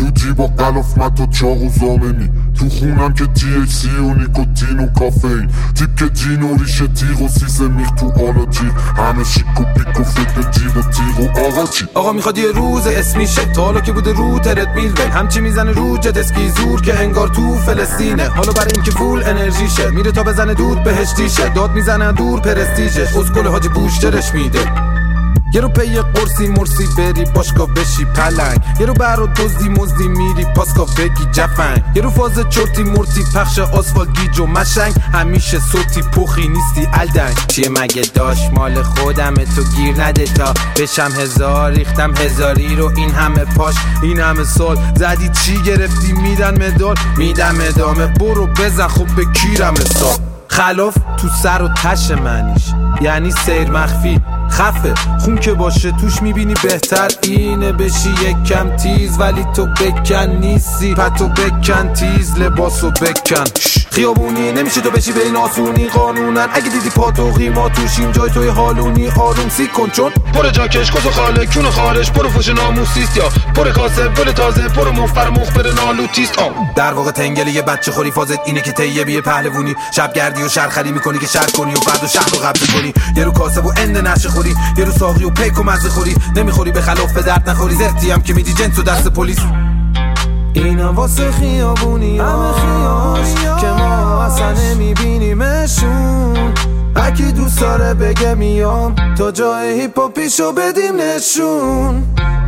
تو جیبا قلاف متا چاق و زامنی، تو خونم که THC و نیکوتین و کافئین، تیپ که جین و ریشه تیغ و سیسه میخ تو آلا جیغ، همه شیک و پیک و فکر جیب و تیغ و آقا چی؟ آقا میخواد یه روز اسمیشه، تا حالا که بوده رو ترد میل بین همچی میزنه رو جت اسکی زور که انگار تو فلسطینه. حالا برای اینکه فول انرژیشه میره تا بزنه دود بهشتیشه، داد میزنه دور پرستیژش، اسکل حاجی بوشترش میده. یه رو پی قرصی مرسی بری باشگاه بشی پلنگ، یه رو برا دزدی مزدی میری پاسگاه بگی جفنگ، یه رو فاز چرتی مرتی پخش آسفالت گیج و مشنگ، همیشه صوتی پخی نیستی الدنگ. چیه مگه داشت مال خودمه تو گیر نده تا بشم هزار، ریختم هزاری رو این همه پاش این همه سال، زدی چی گرفتی میدن مدال، میدم ادامه برو بزن خب به کیرم حساب. خلاف تو سر و تش منیش یعنی سیر مخفی خفه، خون که باشه توش میبینی بهتر اینه بشی یک کم تیز، ولی تو بکن نیستی پتو بکن تیز لباسو بکن. خیابونی نمیشه تو بشی به این آسونی قانونن، اگه دیدی پاتو قیما توشیم جای توی حالونی آروم سی کن چون پر جاکش کسو خاله کون خارش پر فوش ناموسیست یا پر کاسه پر تازه پر مفر مخبر نالوتیست. در واقع تنگل یه بچه خوری فازت اینه که تیه بیه پهلوونی، شب گردی و شرخری میکنی که شر کنی و بعد و شهر رو قبض کنی، یه رو کاسه و اند نشه خوری، یه رو ساقی و پیک و مزه خوری، نمیخوری به خلاف به درد نخوری، زرتی هم که میدی جنس و دست پلیس. اینا واسه خیابونی همه خیاش که ما اصلا نمیبینیمشون، اکی دوست داره بگه میام تا جای هیپاپیشو بدیم نشون.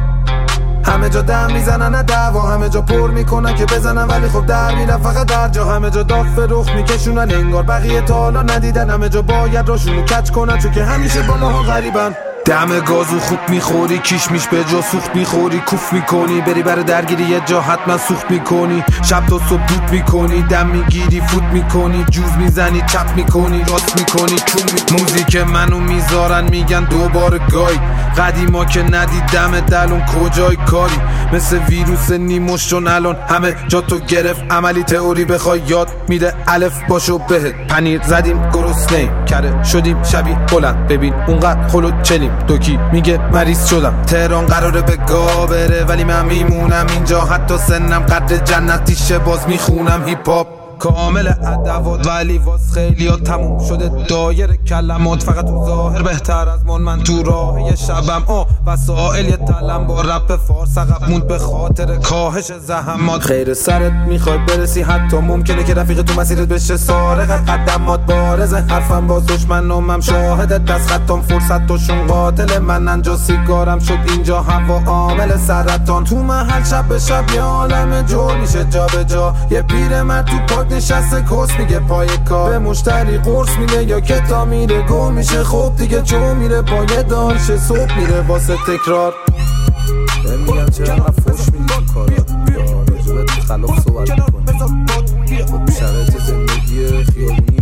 همه جا دم میزنن نه دعوا، همه جا پر میکنن که بزنن ولی خب در میرن فقط در جا، همه جا داف رخ میکشونن انگار بقیه تا حالا ندیدن، همه جا باید راشونو کچ کنن چون که همیشه با ماها غریبن. دم گازو خوب میخوری کیش میش به جا سوخت میخوری کوف میکنی، بری برای درگیری یه جا حتما سوخت میکنی، شب تا صبح دود میکنی دم میگیری فوت میکنی، جوز میزنی چپ میکنی راست میکنی چون موزیک منو میذارن میگن دوباره گای، قدیما که ندیدم دلون کجای کاری، مثل ویروس نیموشون الان همه جا تو گرفت، عملی تئوری بخوای یاد میده الف باشو بهت، پنیر زدیم گرسنه کره شدیم شبی بلند، ببین اونقدر خلوت چلیم دوکی میگه مریض شدم، تهران قراره به گا بره ولی من میمونم اینجا، حتی سنم قدر جنتیشه باز میخونم هیپ هاپ کامل ادوات، ولی واس خیلی ها تموم شده دایر کلمات، فقط تو ظاهر بهتر از من تو راه یه شبم وسائل یه تلم با رپ فارس عقب موند به خاطر کاهش زحمات. خیر سرت میخوای برسی حتی ممکنه که رفیق تو مسیرت بشه سارقت، قدمات بارزه حرفم باز دشمنم شاهدت، دست خطام فرصت توشون قاتل من انجا، سیگارم شد اینجا هوا عامل سرطان، تو محل شب به شب یه عالم جور میشه جا به جا، یه پیرمرد تو پاک نشسته کس میگه پای کار، به مشتری قرص میده یا کتا میره گم میشه، خب دیگه چون میره پای دانش صبح میره واسه تکرار. میگن چرا فوش میدی کارا یا راجبت خلاف صحبت میکنی، خب شرایط زندگی خیابونی